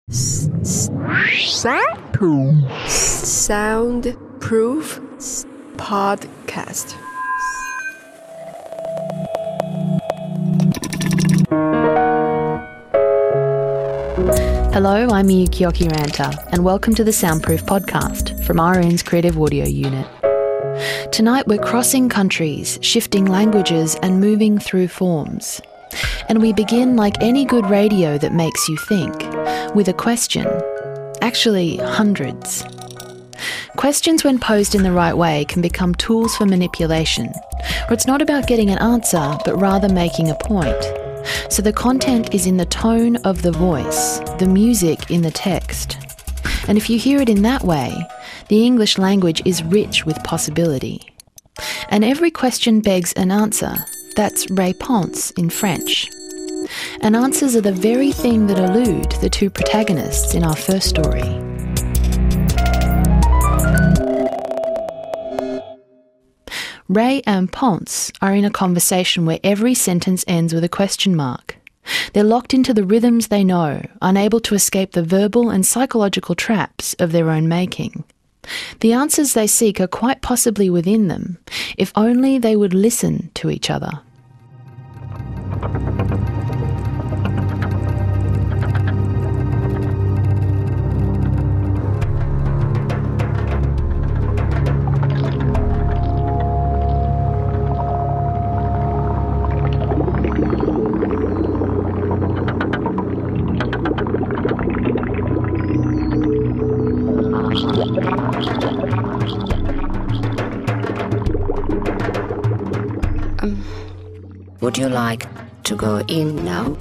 Soundproof podcast. Hello, I'm Miyuki Okiranta, and welcome to the Soundproof podcast from RN's Creative Audio Unit. Tonight we're crossing countries, shifting languages and moving through forms. And we begin like any good radio that makes you think, with a question. Actually, hundreds. Questions, when posed in the right way, can become tools for manipulation, where it's not about getting an answer, but rather making a point. So the content is in the tone of the voice, the music in the text. And if you hear it in that way, the English language is rich with possibility. And every question begs an answer. That's réponse in French. And answers are the very thing that elude the two protagonists in our first story. Ray and Ponce are in a conversation where every sentence ends with a question mark. They're locked into the rhythms they know, unable to escape the verbal and psychological traps of their own making. The answers they seek are quite possibly within them, if only they would listen to each other. Would you like to go in now?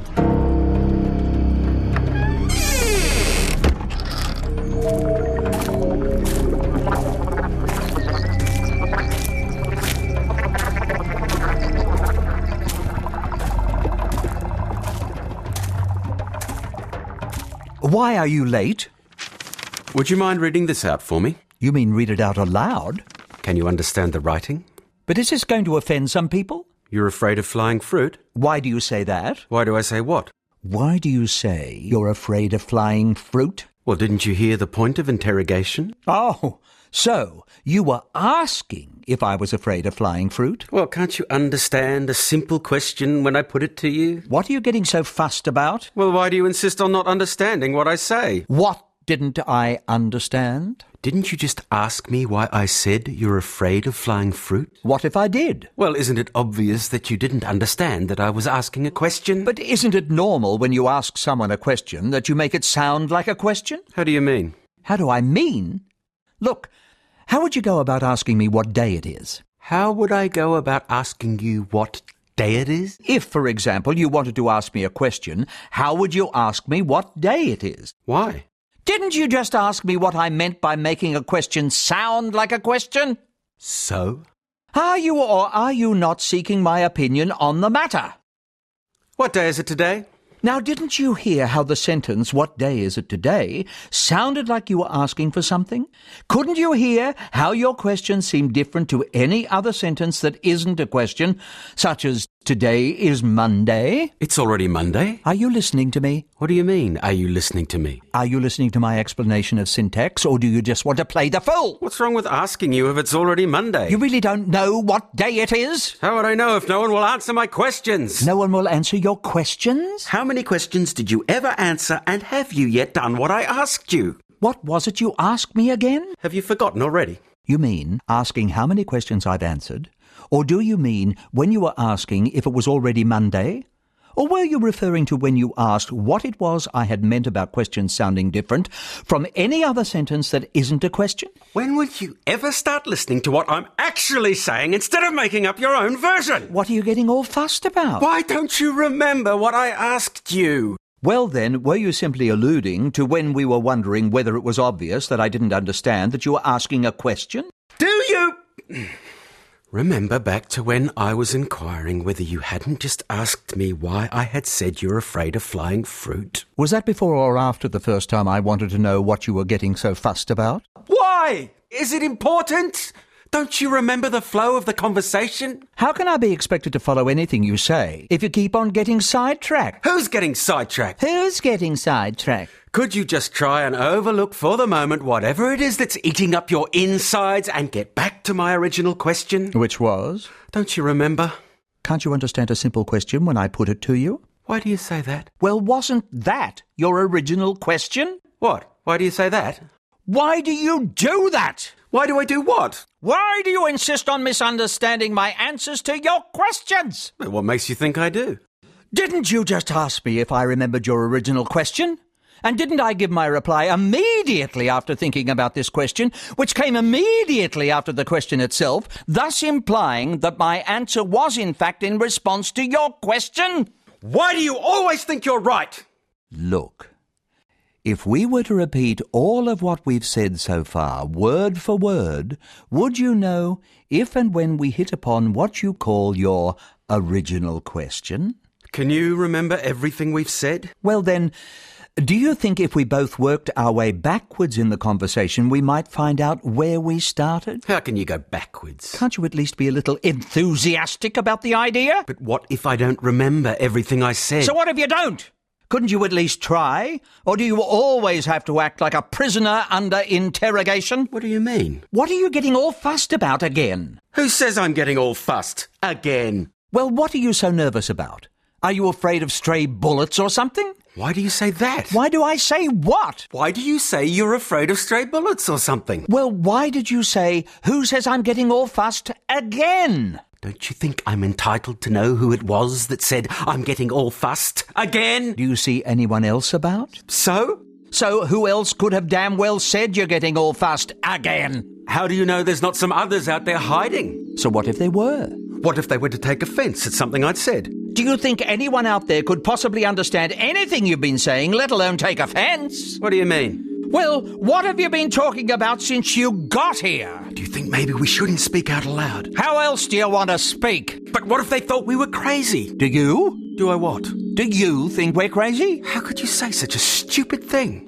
Why are you late? Would you mind reading this out for me? You mean read it out aloud? Can you understand the writing? But is this going to offend some people? You're afraid of flying fruit? Why do you say that? Why do I say what? Why do you say you're afraid of flying fruit? Well, didn't you hear the point of interrogation? Oh, so you were asking if I was afraid of flying fruit? Well, can't you understand a simple question when I put it to you? What are you getting so fussed about? Well, why do you insist on not understanding what I say? What didn't I understand? Didn't you just ask me why I said you're afraid of flying fruit? What if I did? Well, isn't it obvious that you didn't understand that I was asking a question? But isn't it normal when you ask someone a question that you make it sound like a question? How do you mean? How do I mean? Look, how would you go about asking me what day it is? How would I go about asking you what day it is? If, for example, you wanted to ask me a question, how would you ask me what day it is? Why? Didn't you just ask me what I meant by making a question sound like a question? So? Are you or are you not seeking my opinion on the matter? What day is it today? Now, didn't you hear how the sentence, "What day is it today?" sounded like you were asking for something? Couldn't you hear how your question seemed different to any other sentence that isn't a question, such as, "Today is Monday"? It's already Monday. Are you listening to me? What do you mean, are you listening to me? Are you listening to my explanation of syntax, or do you just want to play the fool? What's wrong with asking you if it's already Monday? You really don't know what day it is? How would I know if no one will answer my questions? No one will answer your questions? How many questions did you ever answer, and have you yet done what I asked you? What was it you asked me again? Have you forgotten already? You mean asking how many questions I've answered? Or do you mean when you were asking if it was already Monday? Or were you referring to when you asked what it was I had meant about questions sounding different from any other sentence that isn't a question? When will you ever start listening to what I'm actually saying instead of making up your own version? What are you getting all fussed about? Why don't you remember what I asked you? Well then, were you simply alluding to when we were wondering whether it was obvious that I didn't understand that you were asking a question? Do you remember back to when I was inquiring whether you hadn't just asked me why I had said you're afraid of flying fruit? Was that before or after the first time I wanted to know what you were getting so fussed about? Why? Is it important? Don't you remember the flow of the conversation? How can I be expected to follow anything you say if you keep on getting sidetracked? Who's getting sidetracked? Who's getting sidetracked? Could you just try and overlook for the moment whatever it is that's eating up your insides and get back to my original question? Which was? Don't you remember? Can't you understand a simple question when I put it to you? Why do you say that? Well, wasn't that your original question? What? Why do you say that? Why do you do that? Why do I do what? Why do you insist on misunderstanding my answers to your questions? Well, what makes you think I do? Didn't you just ask me if I remembered your original question? And didn't I give my reply immediately after thinking about this question, which came immediately after the question itself, thus implying that my answer was in fact in response to your question? Why do you always think you're right? Look, if we were to repeat all of what we've said so far, word for word, would you know if and when we hit upon what you call your original question? Can you remember everything we've said? Well then, do you think if we both worked our way backwards in the conversation, we might find out where we started? How can you go backwards? Can't you at least be a little enthusiastic about the idea? But what if I don't remember everything I said? So what if you don't? Couldn't you at least try? Or do you always have to act like a prisoner under interrogation? What do you mean? What are you getting all fussed about again? Who says I'm getting all fussed? Again. Well, what are you so nervous about? Are you afraid of stray bullets or something? Why do you say that? Why do I say what? Why do you say you're afraid of stray bullets or something? Well, why did you say, who says I'm getting all fussed again? Don't you think I'm entitled to know who it was that said I'm getting all fussed again? Do you see anyone else about? So? So who else could have damn well said you're getting all fussed again? How do you know there's not some others out there hiding? So what if they were? What if they were to take offence at something I'd said? Do you think anyone out there could possibly understand anything you've been saying, let alone take offence? What do you mean? Well, what have you been talking about since you got here? Do you think maybe we shouldn't speak out aloud? How else do you want to speak? But what if they thought we were crazy? Do you? Do I what? Do you think we're crazy? How could you say such a stupid thing?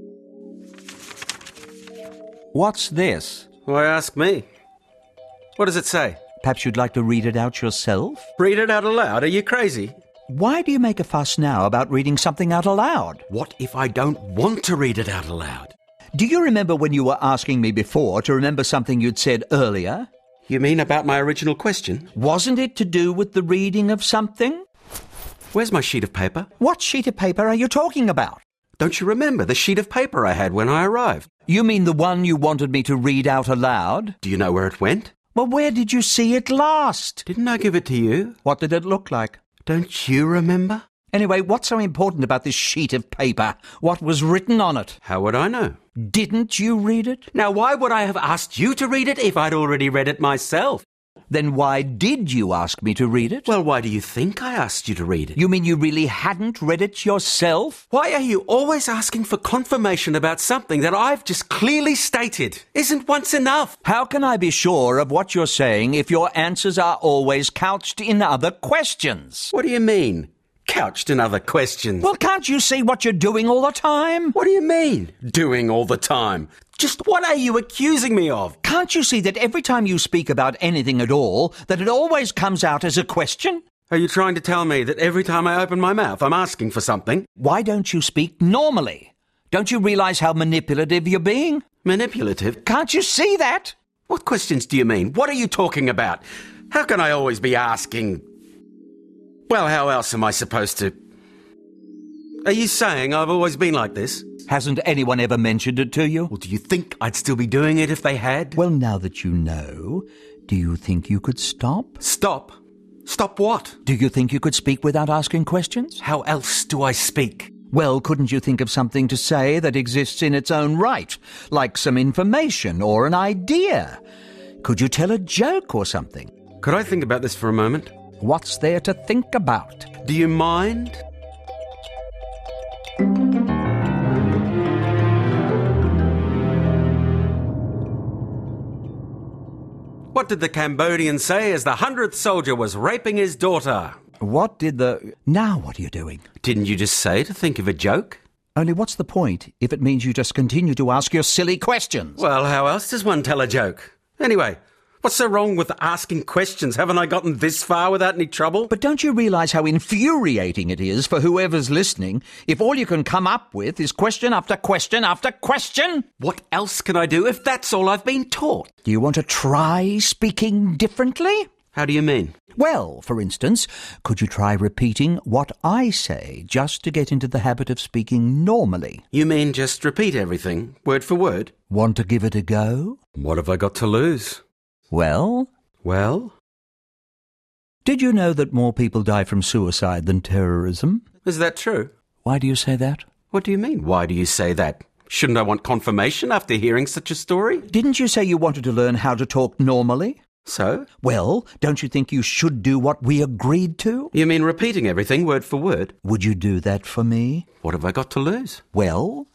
What's this? Why ask me? What does it say? Perhaps you'd like to read it out yourself? Read it out aloud? Are you crazy? Why do you make a fuss now about reading something out aloud? What if I don't want to read it out aloud? Do you remember when you were asking me before to remember something you'd said earlier? You mean about my original question? Wasn't it to do with the reading of something? Where's my sheet of paper? What sheet of paper are you talking about? Don't you remember the sheet of paper I had when I arrived? You mean the one you wanted me to read out aloud? Do you know where it went? Well, where did you see it last? Didn't I give it to you? What did it look like? Don't you remember? Anyway, what's so important about this sheet of paper? What was written on it? How would I know? Didn't you read it? Now, why would I have asked you to read it if I'd already read it myself? Then why did you ask me to read it? Well, why do you think I asked you to read it? You mean you really hadn't read it yourself? Why are you always asking for confirmation about something that I've just clearly stated? Isn't once enough? How can I be sure of what you're saying if your answers are always couched in other questions? What do you mean? Couched in other questions? Well, can't you see what you're doing all the time? What do you mean, doing all the time? Just what are you accusing me of? Can't you see that every time you speak about anything at all, that it always comes out as a question? Are you trying to tell me that every time I open my mouth, I'm asking for something? Why don't you speak normally? Don't you realize how manipulative you're being? Manipulative? Can't you see that? What questions do you mean? What are you talking about? How can I always be asking? Well, how else am I supposed to? Are you saying I've always been like this? Hasn't anyone ever mentioned it to you? Well, do you think I'd still be doing it if they had? Well, now that you know, do you think you could stop? Stop? Stop what? Do you think you could speak without asking questions? How else do I speak? Well, couldn't you think of something to say that exists in its own right, like some information or an idea? Could you tell a joke or something? Could I think about this for a moment? What's there to think about? Do you mind? What did the Cambodian say as the 100th soldier was raping his daughter? What did the... Now what are you doing? Didn't you just say to think of a joke? Only what's the point if it means you just continue to ask your silly questions? Well, how else does one tell a joke? Anyway, What's so wrong with asking questions? Haven't I gotten this far without any trouble? But don't you realise how infuriating it is for whoever's listening if all you can come up with is question after question after question? What else can I do if that's all I've been taught? Do you want to try speaking differently? How do you mean? Well, for instance, could you try repeating what I say just to get into the habit of speaking normally? You mean just repeat everything, word for word? Want to give it a go? What have I got to lose? Well? Did you know that more people die from suicide than terrorism? Is that true? Why do you say that? What do you mean, why do you say that? Shouldn't I want confirmation after hearing such a story? Didn't you say you wanted to learn how to talk normally? So? Well, don't you think you should do what we agreed to? You mean repeating everything word for word? Would you do that for me? What have I got to lose? Well?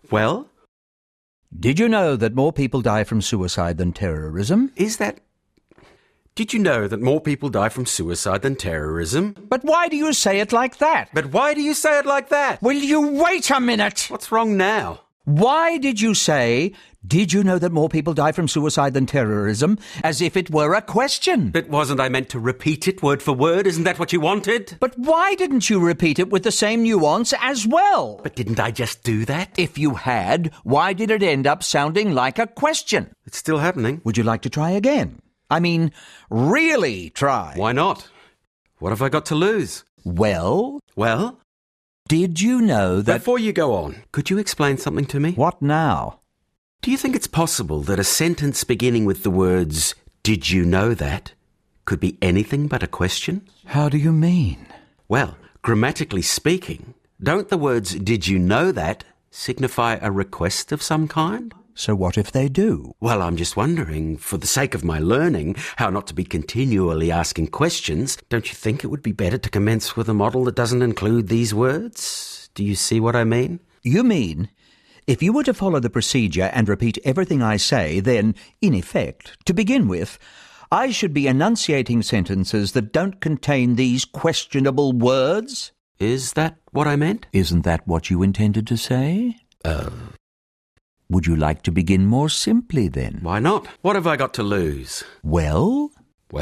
Did you know that more people die from suicide than terrorism? Did you know that more people die from suicide than terrorism? But why do you say it like that? Will you wait a minute? What's wrong now? Why did you say, did you know that more people die from suicide than terrorism, as if it were a question? But wasn't I meant to repeat it word for word? Isn't that what you wanted? But why didn't you repeat it with the same nuance as well? But didn't I just do that? If you had, why did it end up sounding like a question? It's still happening. Would you like to try again? I mean, really try. Why not? What have I got to lose? Well? Did you know that... Before you go on, could you explain something to me? What now? Do you think it's possible that a sentence beginning with the words, did you know that, could be anything but a question? How do you mean? Well, grammatically speaking, don't the words, did you know that, signify a request of some kind? So what if they do? Well, I'm just wondering, for the sake of my learning, how not to be continually asking questions, don't you think it would be better to commence with a model that doesn't include these words? Do you see what I mean? You mean, if you were to follow the procedure and repeat everything I say, then, in effect, to begin with, I should be enunciating sentences that don't contain these questionable words? Is that what I meant? Isn't that what you intended to say? Would you like to begin more simply, then? Why not? What have I got to lose? Well?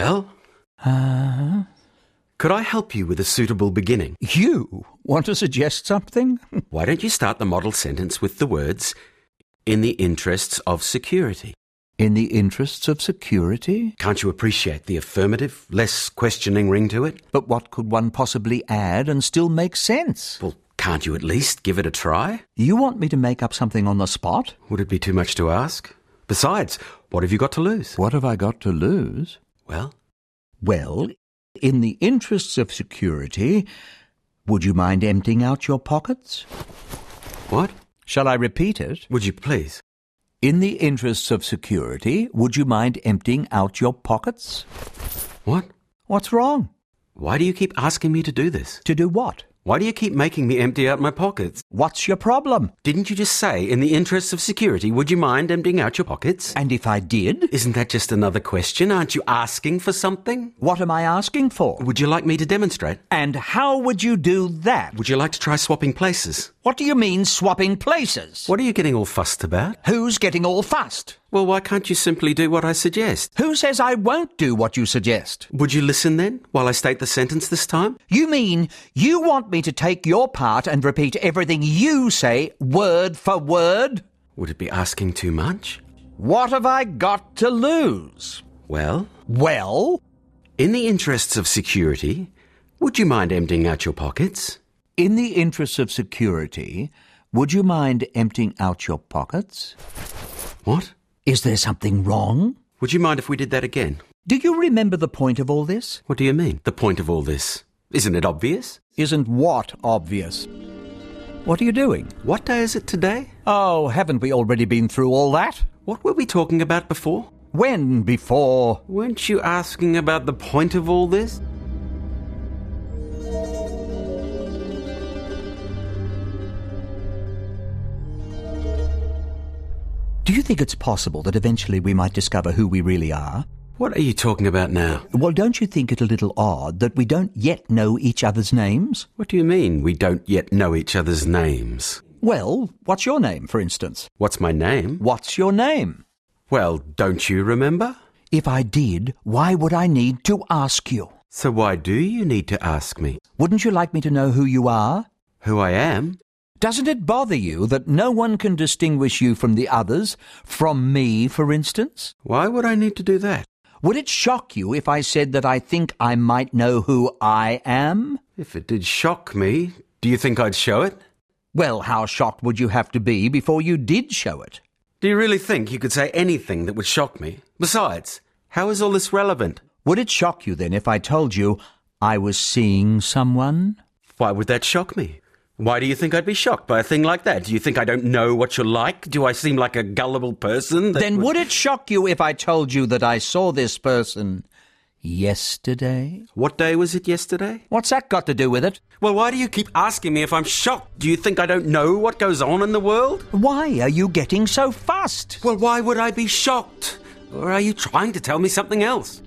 Could I help you with a suitable beginning? You want to suggest something? Why don't you start the model sentence with the words, in the interests of security? In the interests of security? Can't you appreciate the affirmative, less questioning ring to it? But what could one possibly add and still make sense? Well, can't you at least give it a try? You want me to make up something on the spot? Would it be too much to ask? Besides, what have you got to lose? What have I got to lose? Well, in the interests of security, would you mind emptying out your pockets? What? Shall I repeat it? Would you please? In the interests of security, would you mind emptying out your pockets? What? What's wrong? Why do you keep asking me to do this? To do what? Why do you keep making me empty out my pockets? What's your problem? Didn't you just say, in the interests of security, would you mind emptying out your pockets? And if I did? Isn't that just another question? Aren't you asking for something? What am I asking for? Would you like me to demonstrate? And how would you do that? Would you like to try swapping places? What do you mean, swapping places? What are you getting all fussed about? Who's getting all fussed? Well, why can't you simply do what I suggest? Who says I won't do what you suggest? Would you listen then, while I state the sentence this time? You mean you want me to take your part and repeat everything you say, word for word? Would it be asking too much? What have I got to lose? Well? In the interests of security, would you mind emptying out your pockets? In the interests of security, would you mind emptying out your pockets? What? Is there something wrong? Would you mind if we did that again? Do you remember the point of all this? What do you mean, the point of all this? Isn't it obvious? Isn't what obvious? What are you doing? What day is it today? Oh, haven't we already been through all that? What were we talking about before? When before? Weren't you asking about the point of all this? Do you think it's possible that eventually we might discover who we really are? What are you talking about now? Well, don't you think it a little odd that we don't yet know each other's names? What do you mean, we don't yet know each other's names? Well, what's your name, for instance? What's my name? What's your name? Well, don't you remember? If I did, why would I need to ask you? So why do you need to ask me? Wouldn't you like me to know who you are? Who I am? Doesn't it bother you that no one can distinguish you from the others? From me, for instance? Why would I need to do that? Would it shock you if I said that I think I might know who I am? If it did shock me, do you think I'd show it? Well, how shocked would you have to be before you did show it? Do you really think you could say anything that would shock me? Besides, how is all this relevant? Would it shock you then if I told you I was seeing someone? Why would that shock me? Why do you think I'd be shocked by a thing like that? Do you think I don't know what you're like? Do I seem like a gullible person? Then would it shock you if I told you that I saw this person yesterday? What day was it yesterday? What's that got to do with it? Well, why do you keep asking me if I'm shocked? Do you think I don't know what goes on in the world? Why are you getting so fussed? Well, why would I be shocked? Or are you trying to tell me something else?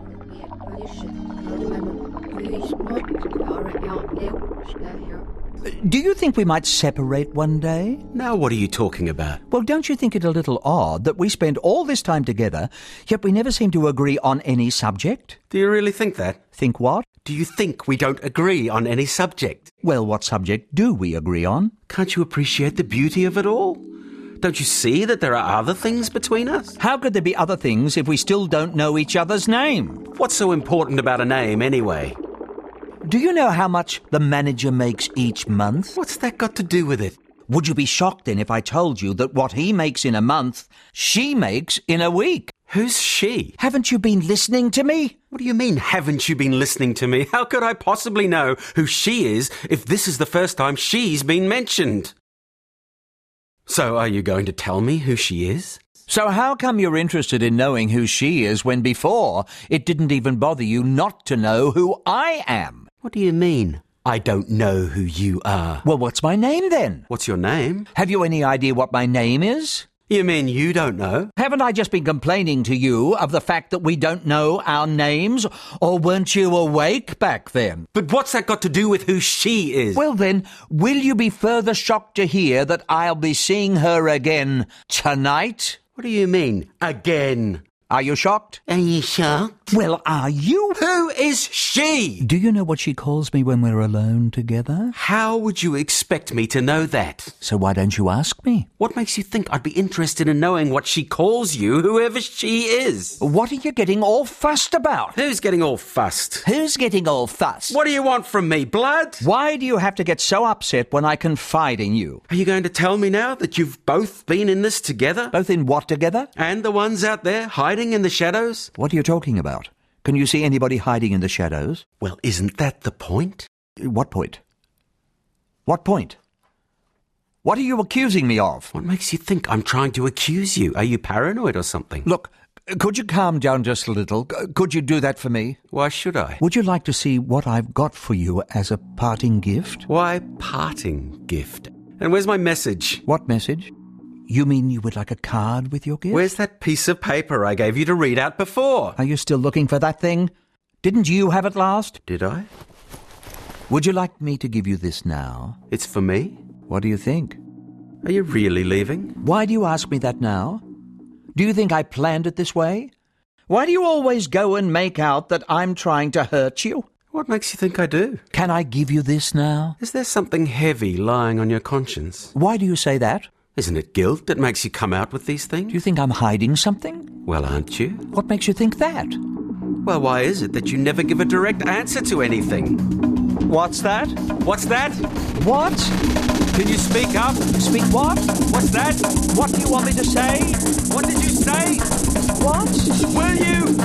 Do you think we might separate one day? Now what are you talking about? Well, don't you think it a little odd that we spend all this time together, yet we never seem to agree on any subject? Do you really think that? Think what? Do you think we don't agree on any subject? Well, what subject do we agree on? Can't you appreciate the beauty of it all? Don't you see that there are other things between us? How could there be other things if we still don't know each other's name? What's so important about a name anyway? Do you know how much the manager makes each month? What's that got to do with it? Would you be shocked then if I told you that what he makes in a month, she makes in a week? Who's she? Haven't you been listening to me? What do you mean, haven't you been listening to me? How could I possibly know who she is if this is the first time she's been mentioned? So are you going to tell me who she is? So how come you're interested in knowing who she is when before it didn't even bother you not to know who I am? What do you mean, I don't know who you are? Well, what's my name then? What's your name? Have you any idea what my name is? You mean you don't know? Haven't I just been complaining to you of the fact that we don't know our names? Or weren't you awake back then? But what's that got to do with who she is? Well then, will you be further shocked to hear that I'll be seeing her again tonight? What do you mean, again? Are you shocked? Are you shocked? Well, are you? Who is she? Do you know what she calls me when we're alone together? How would you expect me to know that? So why don't you ask me? What makes you think I'd be interested in knowing what she calls you, whoever she is? What are you getting all fussed about? Who's getting all fussed? Who's getting all fussed? What do you want from me, blood? Why do you have to get so upset when I confide in you? Are you going to tell me now that you've both been in this together? Both in what together? And the ones out there hiding in the shadows? What are you talking about? Can you see anybody hiding in the shadows? Well, isn't that the point? What point? What point? What are you accusing me of? What makes you think I'm trying to accuse you? Are you paranoid or something? Look, could you calm down just a little? Could you do that for me? Why should I? Would you like to see what I've got for you as a parting gift? Why parting gift? And where's my message? What message? You mean you would like a card with your gift? Where's that piece of paper I gave you to read out before? Are you still looking for that thing? Didn't you have it last? Did I? Would you like me to give you this now? It's for me? What do you think? Are you really leaving? Why do you ask me that now? Do you think I planned it this way? Why do you always go and make out that I'm trying to hurt you? What makes you think I do? Can I give you this now? Is there something heavy lying on your conscience? Why do you say that? Isn't it guilt that makes you come out with these things? Do you think I'm hiding something? Well, aren't you? What makes you think that? Well, why is it that you never give a direct answer to anything? What's that? What's that? What? Can you speak up? Speak what? What's that? What do you want me to say? What did you say? What? Will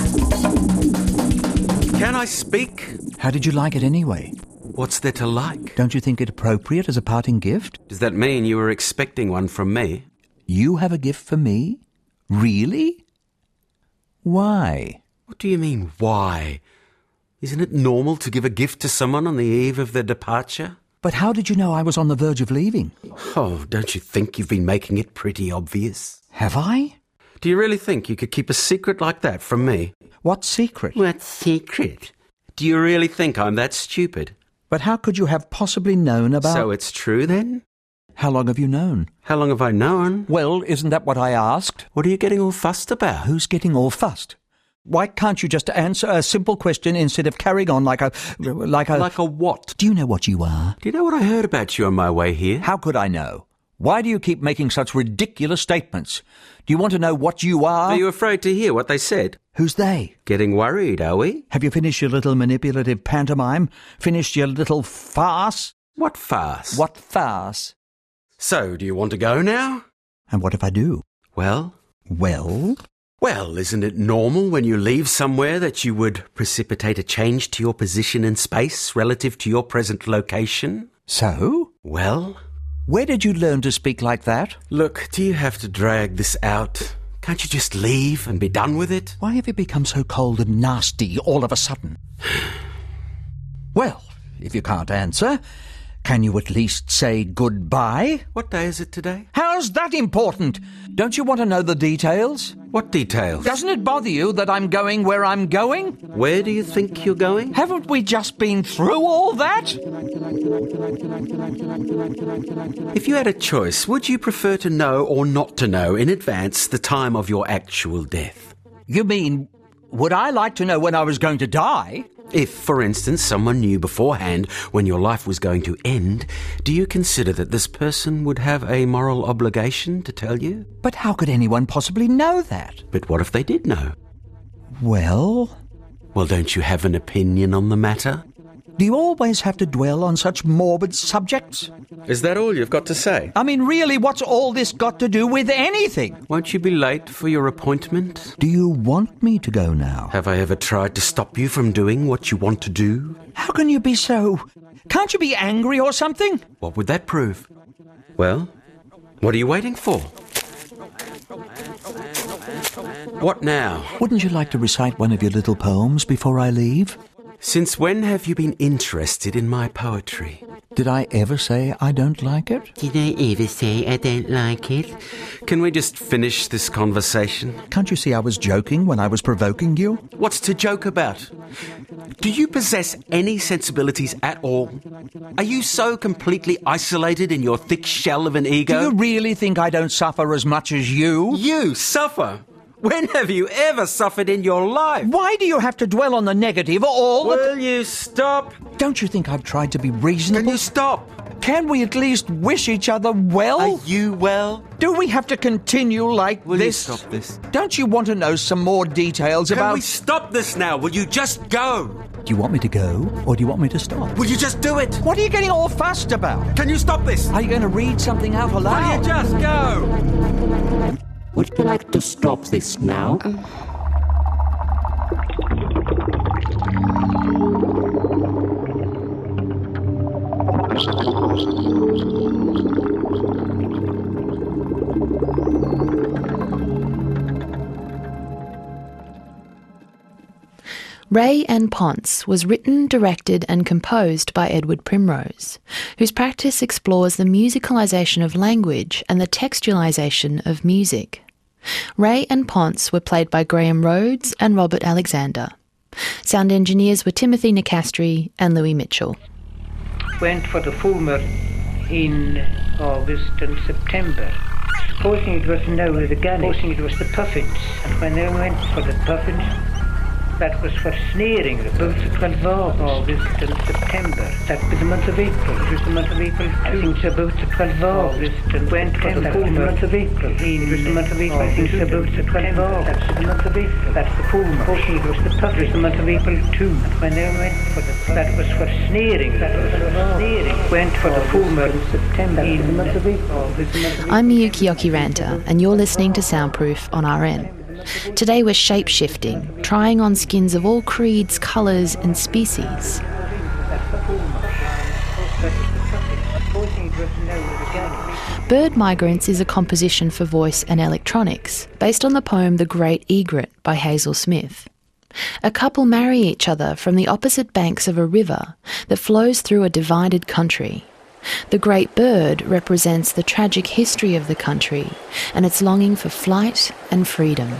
you? Can I speak? How did you like it anyway? What's there to like? Don't you think it appropriate as a parting gift? Does that mean you were expecting one from me? You have a gift for me? Really? Why? What do you mean, why? Isn't it normal to give a gift to someone on the eve of their departure? But how did you know I was on the verge of leaving? Oh, don't you think you've been making it pretty obvious? Have I? Do you really think you could keep a secret like that from me? What secret? What secret? Do you really think I'm that stupid? But how could you have possibly known about... So it's true then? How long have you known? How long have I known? Well, isn't that what I asked? What are you getting all fussed about? Who's getting all fussed? Why can't you just answer a simple question instead of carrying on like a... Like a what? Do you know what you are? Do you know what I heard about you on my way here? How could I know? Why do you keep making such ridiculous statements? Do you want to know what you are? Are you afraid to hear what they said? Who's they? Getting worried, are we? Have you finished your little manipulative pantomime? Finished your little farce? What farce? What farce? So, do you want to go now? And what if I do? Well? Well? Well, isn't it normal when you leave somewhere that you would precipitate a change to your position in space relative to your present location? So? Well? Where did you learn to speak like that? Look, do you have to drag this out? Can't you just leave and be done with it? Why have you become so cold and nasty all of a sudden? Well, if you can't answer, can you at least say goodbye? What day is it today? How's that important? Don't you want to know the details? What details? Doesn't it bother you that I'm going where I'm going? Where do you think you're going? Haven't we just been through all that? If you had a choice, would you prefer to know or not to know in advance the time of your actual death? You mean, would I like to know when I was going to die? If, for instance, someone knew beforehand when your life was going to end, do you consider that this person would have a moral obligation to tell you? But how could anyone possibly know that? But what if they did know? Well, Well, don't you have an opinion on the matter? do you always have to dwell on such morbid subjects? Is that all you've got to say? I mean, really, what's all this got to do with anything? Won't you be late for your appointment? Do you want me to go now? Have I ever tried to stop you from doing what you want to do? How can you be so... Can't you be angry or something? What would that prove? Well, what are you waiting for? What now? Wouldn't you like to recite one of your little poems before I leave? Since when have you been interested in my poetry? Did I ever say I don't like it? Did I ever say I don't like it? Can we just finish this conversation? Can't you see I was joking when I was provoking you? What's to joke about? Do you possess any sensibilities at all? Are you so completely isolated in your thick shell of an ego? Do you really think I don't suffer as much as you? You suffer? When have you ever suffered in your life? Why do you have to dwell on the negative all the Will you stop? Don't you think I've tried to be reasonable? Can you stop? Can we at least wish each other well? Are you well? Do we have to continue like Will you this? stop this? Don't you want to know some more details Can about... we stop this now? Will you just go? Do you want me to go, or do you want me to stop? Will you just do it? What are you getting all fussed about? Can you stop this? Are you going to read something out Will aloud? you just go? Would you like to stop this now? Ray and Ponce was written, directed and composed by Edward Primrose, whose practice explores the musicalisation of language and the textualisation of music. Ray and Ponce were played by Graham Rhodes and Robert Alexander. Sound engineers were Timothy Nicastri and Louis Mitchell. Went for the Fulmer in August and September. Supposing it was now the Gallic, supposing it was the Puffins, and when they went for the Puffins, that was for snaring, about the 12th of August and September. That was the month of April. It was the month of April too. I think it's about the 12th of August and went for the Fulmer. Month of April. It was the month of April. I think it's about the 12th of August. That's the month of April. That's the Fulmer. Supposing it was the Puffins. It was the month of April too. And when they went for the Puffins, that was for snaring. That was for snaring. Went for the Fulmer in September. That was the month of April. I'm Miyuki Okiranta, and you're listening to Soundproof on RN. Today we're shape-shifting, trying on skins of all creeds, colours and species. Bird Migrants is a composition for voice and electronics, based on the poem The Great Egret by Hazel Smith. A couple marry each other from the opposite banks of a river that flows through a divided country. The great bird represents the tragic history of the country and its longing for flight and freedom.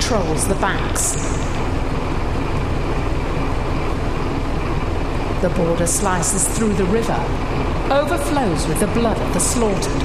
patrols the banks. The border slices through the river, overflows with the blood of the slaughtered.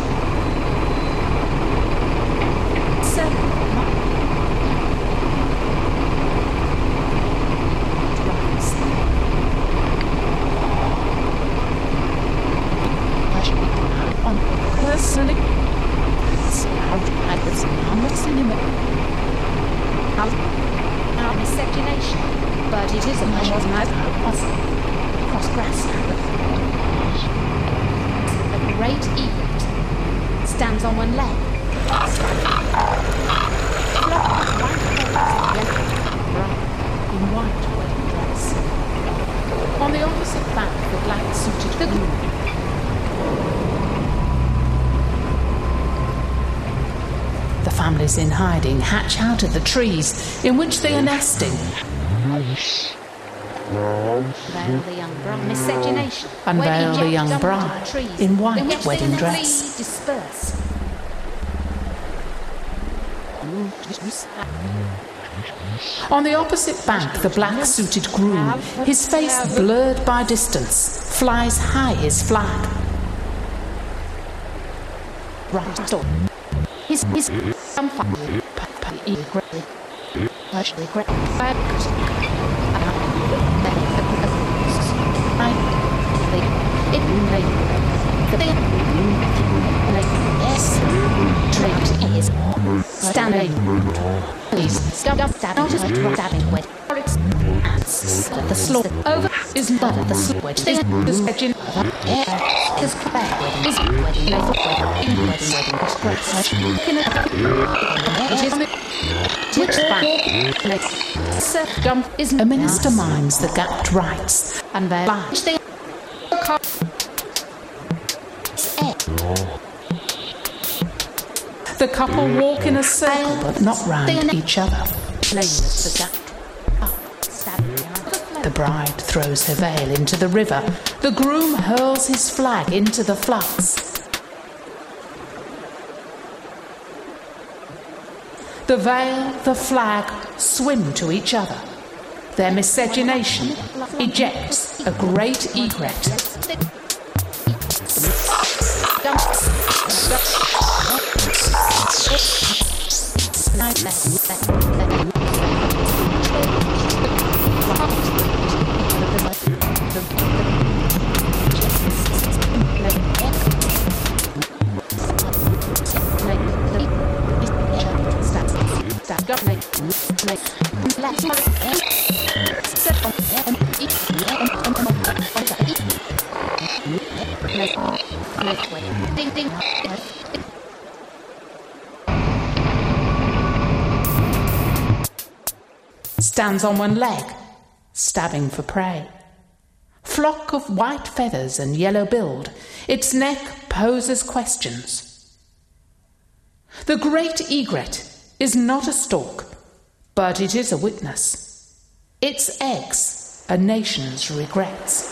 Miscegenation, but it is a measure across grassland. A great egret stands on one leg. In white wedding dress. On the opposite bank, the black-suited groom. The families in hiding hatch out of the trees in which they are nesting. Unveil the young bride. Miscegenation. Unveil the young bride in white wedding dress. Disperse. On the opposite bank, the black-suited groom, his face blurred by distance, flies high his flag. Right on. His standing. Please stop stabbing with the slaughter over is not the slaughter. This wedding is is a minister minds the gapped rights and their lives. The couple walk in a circle but not round each other. The bride throws her veil into the river. The groom hurls his flag into the floods. The veil, the flag swim to each other. Their miscegenation ejects a great egret. Stands on one leg, stabbing for prey. Flock of white feathers and yellow billed, its neck poses questions. The great egret is not a stork, but it is a witness. Its eggs, a nation's regrets.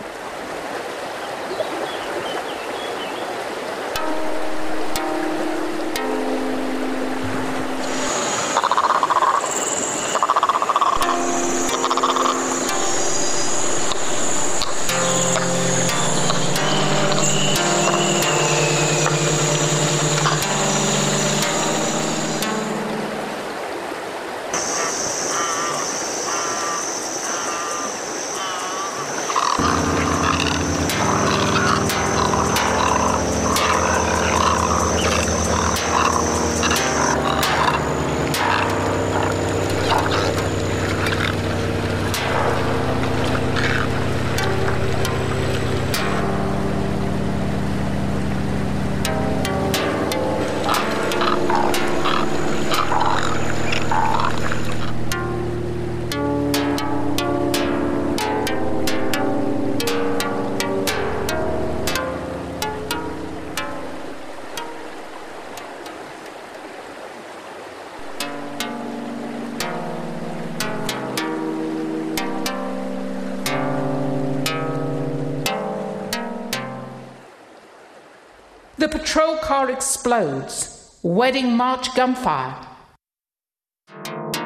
The patrol car explodes. Wedding march gunfire.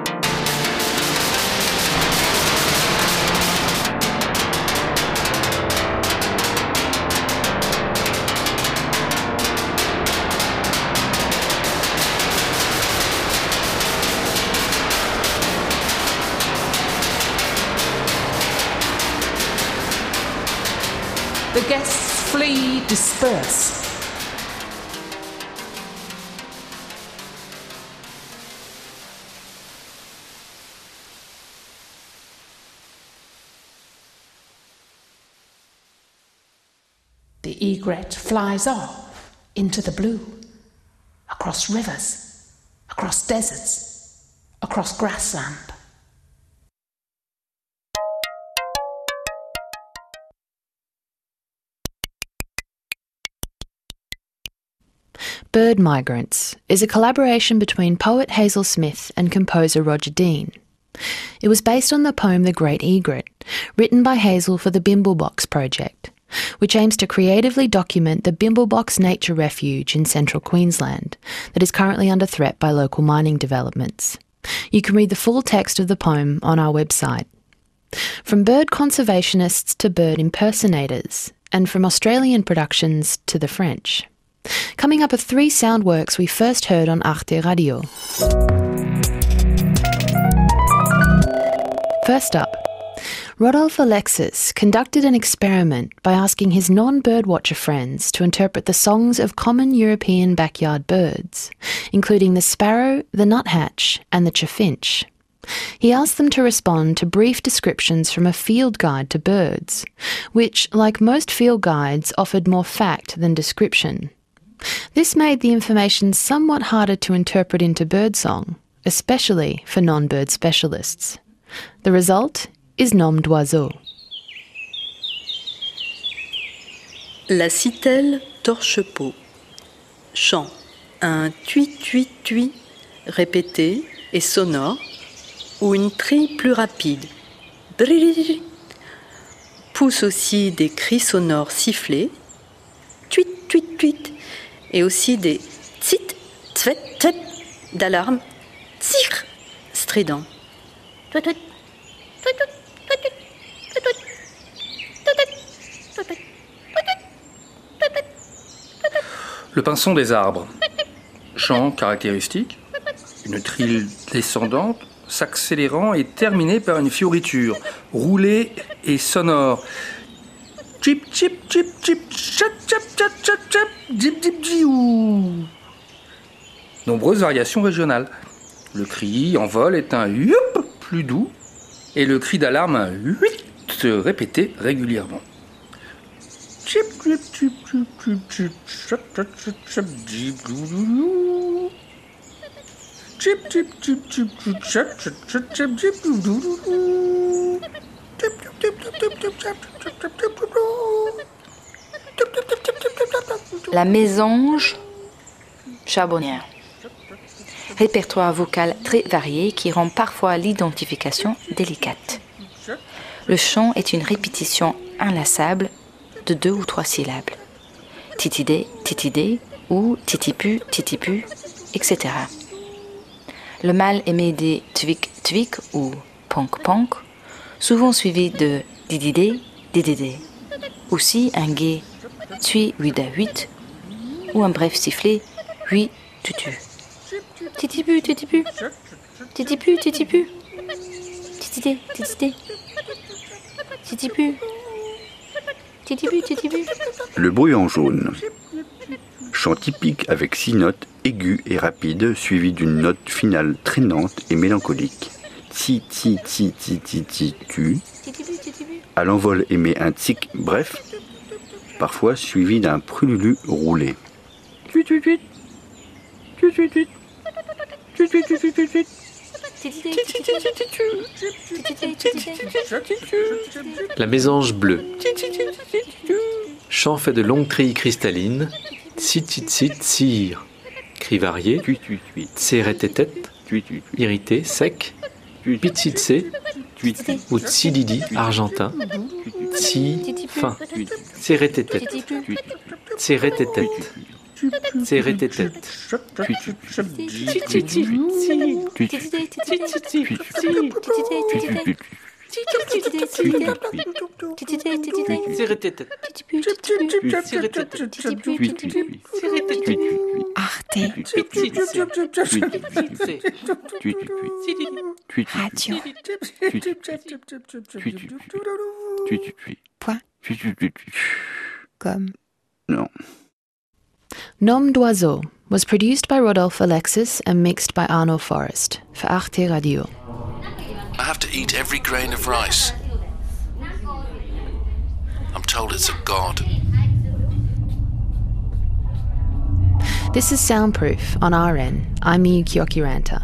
The guests flee, disperse. The egret flies off into the blue, across rivers, across deserts, across grassland. Bird Migrants is a collaboration between poet Hazel Smith and composer Roger Dean. It was based on the poem The Great Egret, written by Hazel for the Bimblebox project, which aims to creatively document the Bimblebox Nature Refuge in central Queensland that is currently under threat by local mining developments. You can read the full text of the poem on our website. From bird conservationists to bird impersonators, and from Australian productions to the French. Coming up are 3 sound works we first heard on Arte Radio. First up, Rodolphe Alexis conducted an experiment by asking his non-birdwatcher friends to interpret the songs of common European backyard birds, including the sparrow, the nuthatch, and the chaffinch. He asked them to respond to brief descriptions from a field guide to birds, which, like most field guides, offered more fact than description. This made the information somewhat harder to interpret into birdsong, especially for non-bird specialists. The result is Nom d'oiseau. La citelle torche-peau. Chant. Un tui-tui-tui répété et sonore ou une trille plus rapide. Brrrr. Pousse aussi des cris sonores sifflés. Tuit-tuit-tuit. Et aussi des tsit, tvet, tvet d'alarme. Tsir strident. Le pinson des arbres. Chant caractéristique, une trille descendante, s'accélérant et terminée par une fioriture, roulée et sonore. Chip, chip, chip, chip, chap, chap, chap, chap, chap, dip, dip, jiou. Nombreuses variations régionales. Le cri en vol est un youp plus doux et le cri d'alarme un huit répété régulièrement. Chip, chip, chip, chip, chip, chip, chap, chap, chap, chap, dip, dou. Chip, chip, chip, chip, chip, chap, chap, chap, chap, dip, dou. La mésange charbonnière. Répertoire vocal très varié qui rend parfois l'identification délicate. Le chant est une répétition inlassable de 2 ou 3 syllabes. Titidé, titidé ou titipu, titipu, etc. Le mâle émet des twik, twik ou ponk, ponk, souvent suivi de dididé, dididé. Aussi un gai tui, 8 à 8 ou un bref sifflet 8 tutu. Titipu, titipu, titipu, titipu, titidé, titidé, titipu, titipu, titipu. Le bruant jaune. Chant typique avec 6 notes aiguës et rapides suivies d'une note finale traînante et mélancolique. Ti, ti, ti, ti, ti, ti, tu. À l'envol émet un tic bref, parfois suivi d'un prululu roulé. Tuit, tuit, tuit. Tuit, tuit, tuit. Tuit, tuit, tuit, tuit, tuit. La mésange bleue. Chant fait de longues trilles cristallines. Tsit, sire. Cri varié. Tsérététét. Irrité, sec. Pitsitsé. Ou tsididi, argentin. Tsi, fin. Tsérététét. Tsérététét. Tsérététét. Arte Radio. Point. Comme. Non. Nom d'oiseau was produced by Rodolphe Alexis and mixed by Arno Forrest for Arte Radio. I have to eat every grain of rice. I'm told it's a god. This is Soundproof on RN. I'm Miyuki Okiranta.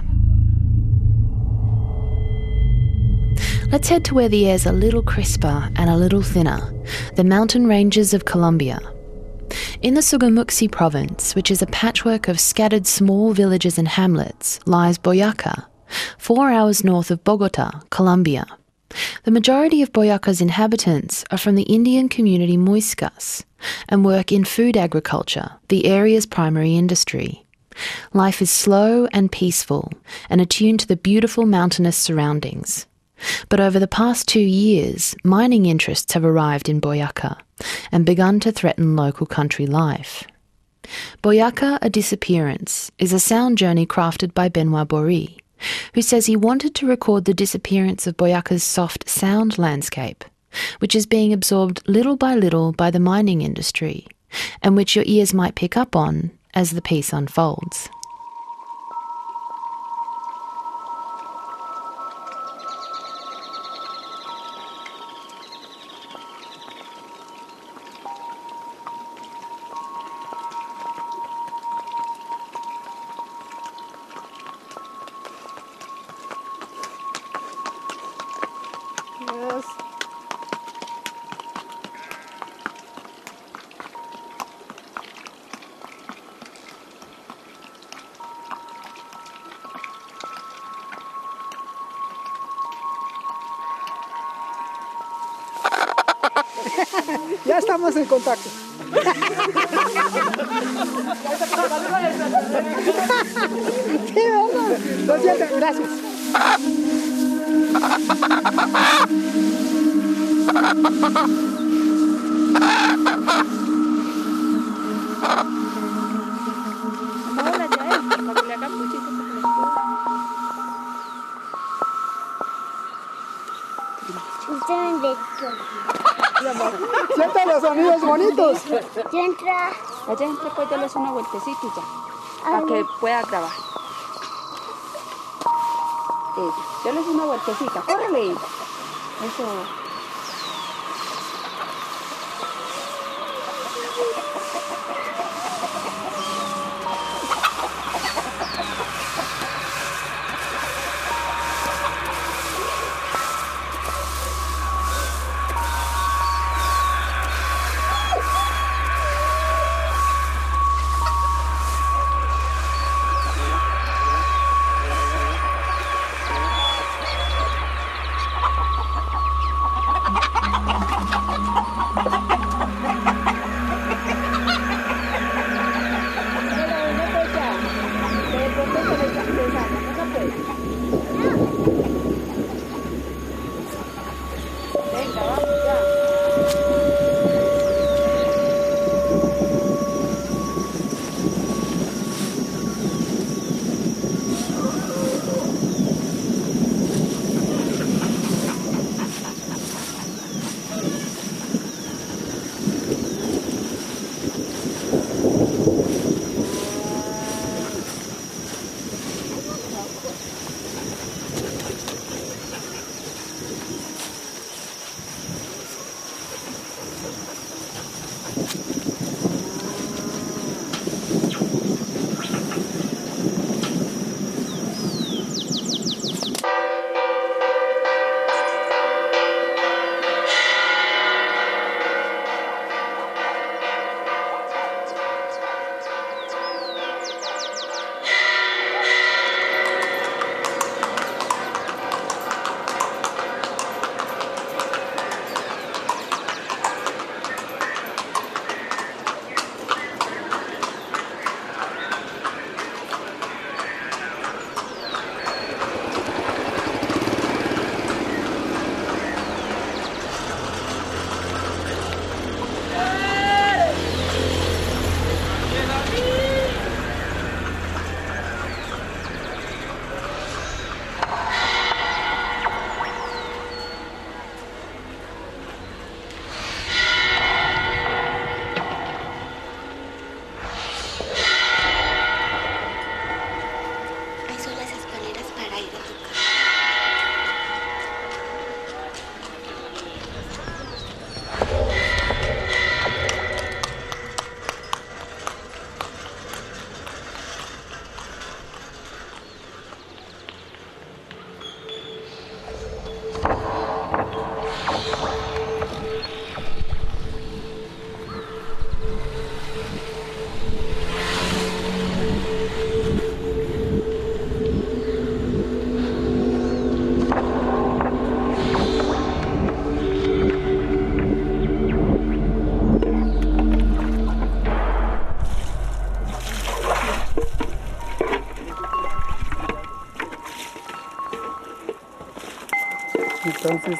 Let's head to where the air's a little crisper and a little thinner, the mountain ranges of Colombia. In the Sogamuxi province, which is a patchwork of scattered small villages and hamlets, lies Boyaca, 4 hours north of Bogota, Colombia. The majority of Boyaca's inhabitants are from the Indian community Muiscas and work in food agriculture, the area's primary industry. Life is slow and peaceful and attuned to the beautiful mountainous surroundings. But over the past 2 years, mining interests have arrived in Boyaca and begun to threaten local country life. Boyaca, A Disappearance is a sound journey crafted by Benoit Bory, who says he wanted to record the disappearance of Boyaca's soft sound landscape, which is being absorbed little by little by the mining industry, and which your ears might pick up on as the piece unfolds. Ya estamos en contacto. Sí, ¿verdad? Lo siento, gracias. Siente los sonidos bonitos. Ya entra. Allá entra, pues déles una vueltecita y ya. Para que pueda grabar. Déles una vueltecita. ¡Córrele! Eso.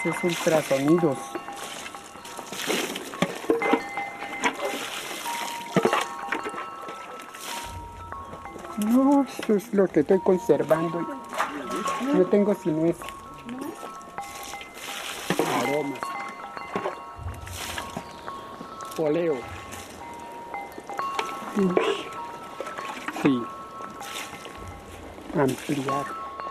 es ultrasonidos. No, eso es lo que estoy conservando. No tengo sino eso. Aromas. Poleo. Sí. Ampliar.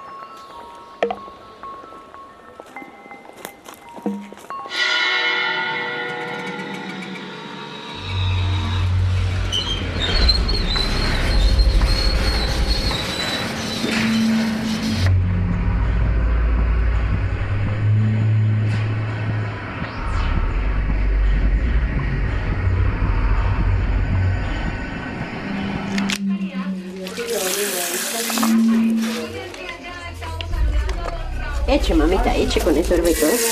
Eche, mamita, eche con el sorbito, ¿eh?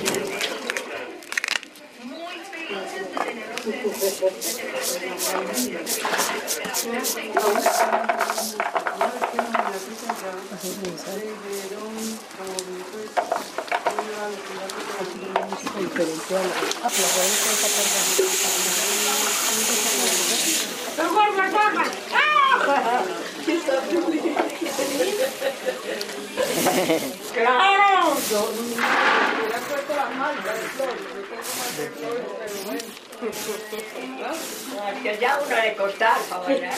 ¡Claro! Que ya uno le costaba para bailar.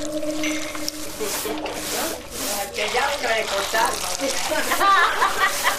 Que ya uno le costaba.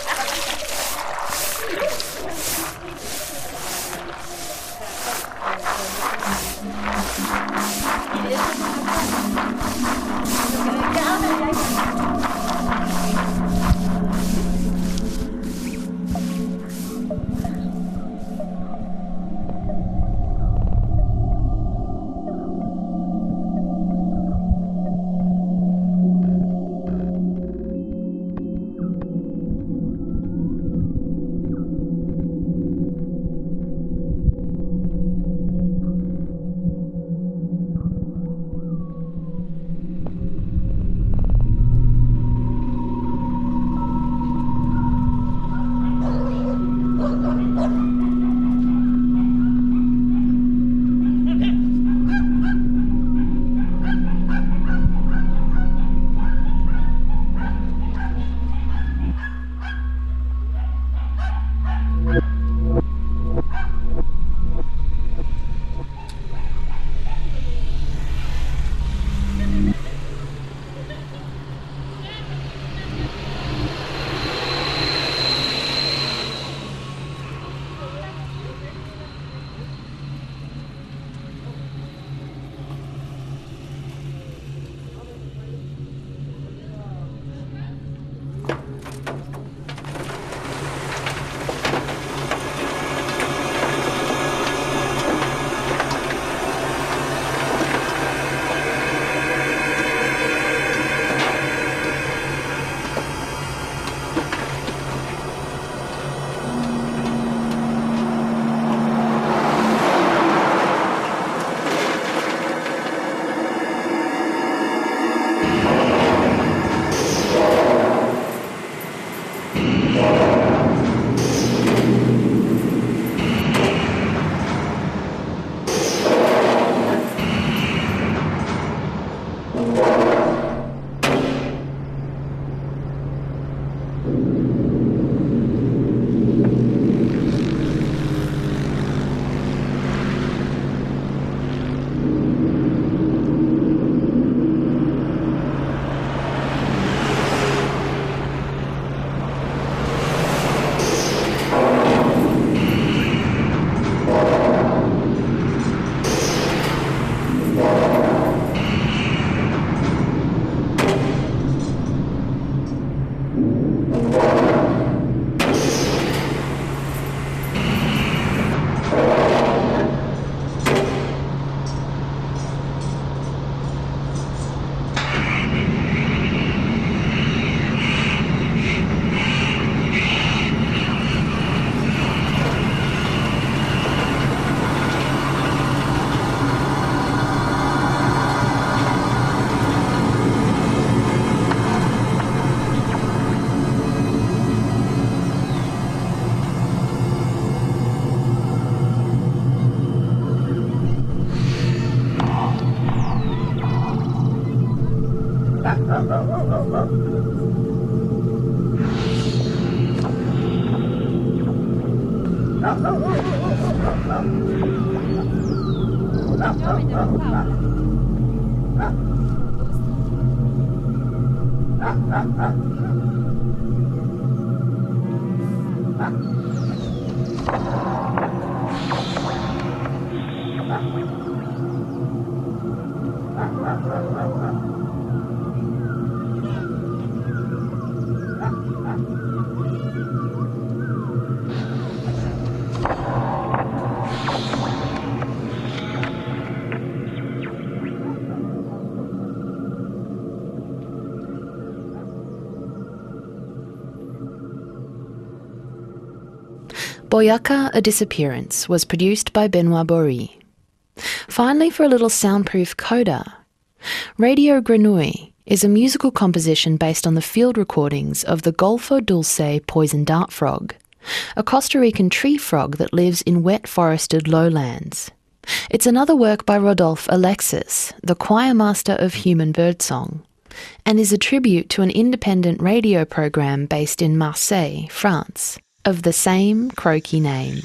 Boyaka, A Disappearance was produced by Benoit Bory. Finally, for a little soundproof coda, Radio Grenouille is a musical composition based on the field recordings of the Golfo Dulce poison dart frog, a Costa Rican tree frog that lives in wet forested lowlands. It's another work by Rodolphe Alexis, the choir master of human birdsong, and is a tribute to an independent radio program based in Marseille, France, of the same croaky name.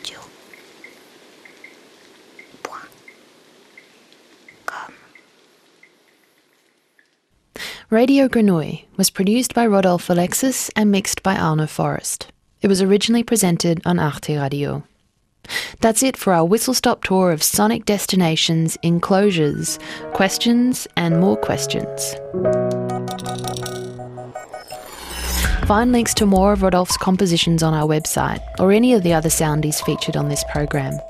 Radio Grenouille was produced by Rodolphe Alexis and mixed by Arno Forrest. It was originally presented on Arte Radio. That's it for our whistle-stop tour of sonic destinations, enclosures, questions and more questions. Find links to more of Rodolphe's compositions on our website or any of the other soundies featured on this program,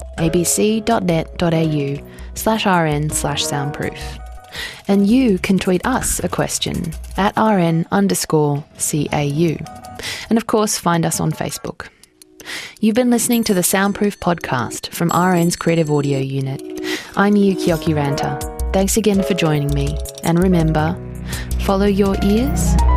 abc.net.au/rn/soundproof. And you can tweet us a question at @RN_CAU. And of course, find us on Facebook. You've been listening to the Soundproof podcast from RN's Creative Audio Unit. I'm Yukioki Ranta. Thanks again for joining me. And remember, follow your ears